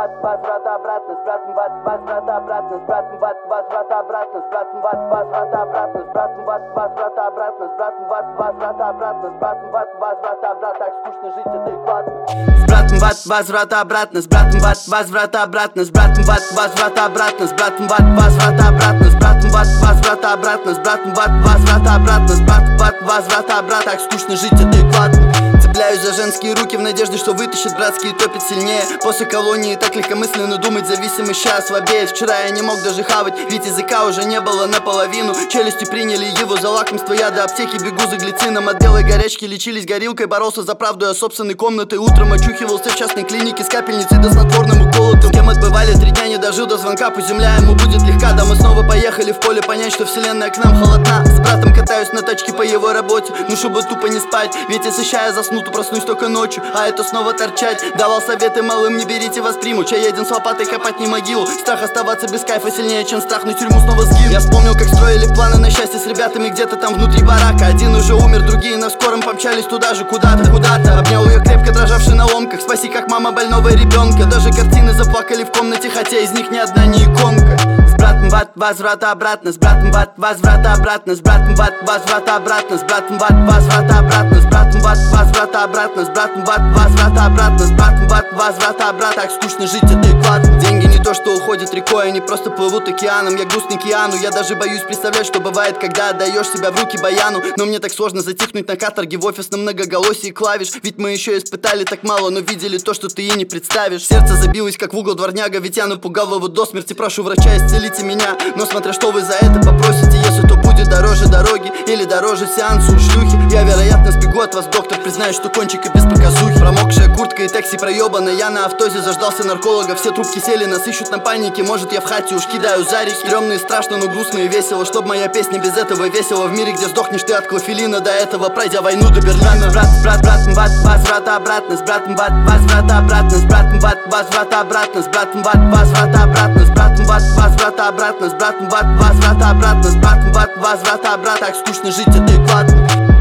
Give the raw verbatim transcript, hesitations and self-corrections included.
бат, возврат обратно, с братом бат, возврат обратно, с братом бат, возврат обратно, с братом бат, возврат обратно, с братом бат, возврат обратно, с братом бат, возврат обратно, с братом бат, возврат обратно, так скучно жить адекватно. С братом бат, возврат обратно, с братом бат, возврат обратно, с братом бат, возврат обратно, с братом бат, возврат обратно, с братом бат, возврат обратно, с братом бат, возврат обратно, с братом бат, возврат обратно, так скучно жить адекватно. Цепляюсь за женские руки в надежде, что вытащит братские, топит сильнее. После колонии так легкомысленно думать, зависимость сейчас слабеет. Вчера я не мог даже хавать, ведь языка уже не было наполовину. Челюсти приняли его за лакомство, я до аптеки бегу за глицином. От белой горячки лечились горилкой, боролся за правду я собственной комнатой. Утром очухивался в частной клинике с капельницей да снотворным уколотом. С кем отбывали три дня, не дожил до звонка, пусть земля ему будет легка. Да мы снова поехали в поле понять, что вселенная к нам холодна. С братом катаюсь на тачке по его работе, ну чтобы тупо не спать, ведь если я засну, то проснусь только ночью, а это снова торчать. Давал советы малым, не берите, восприму. Чай едем с лопатой копать не могилу. Страх оставаться без кайфа сильнее, чем страх на тюрьму снова сгину. Я вспомнил, как строили планы на счастье с ребятами где-то там внутри барака. Один уже умер, другие на скором помчались туда же, куда-то, куда-то. Обнял ее крепко, дрожавший на ломках. Спаси, как мама больного ребенка. Даже картины заплакали в комнате, хотя из них ни одна не иконка. С братом бат, возврат обратно, с братом бат, возврат обратно, с братом бат, возврат обратно, с братом бат, возврат обратно, с братом бат, возврат обратно, с братом бат, возврат обратно, с братом бат, возврат обратно, так скучно жить адекватно. Деньги не то, что уходят рекой, они просто плывут океаном. Я грустный Киану, я даже боюсь представлять, что бывает, когда отдаешь себя в руки баяну. Но мне так сложно затихнуть на каторге в офисном многоголосии клавиш. Ведь мы еще испытали так мало, но видели то, что ты и не представишь. Сердце забилось, как в угол дворняга, ведь я напугал его до смерти. Прошу врача, исцелите меня, но смотря что вы за это попросите. Если то будет дороже дороги или дороже сеансу у шлюхи, я вероятно сбегу от вас, доктор, признаюсь, что кончик и без показухи. Промокшая куртка и такси проебанная, я на автозе заждался нарколога. Все трубки сели, нас ищут на панике, может я в хате уж кидаю зарик. Стрёмно и страшно, но грустно и весело, чтоб моя песня без этого весело. В мире, где сдохнешь ты от клофелина, до этого пройдя войну до Берлина. Брат, брат, братом бат, возврат обратно, с братом бат, возврат обратно, с братом бат, возврат обратно, с братом бат, возврат обратно, с братом бат, возврат обратно, с братом бат, возврат обратно, с братом бат, возврат обратно, так скучно жить адекватно.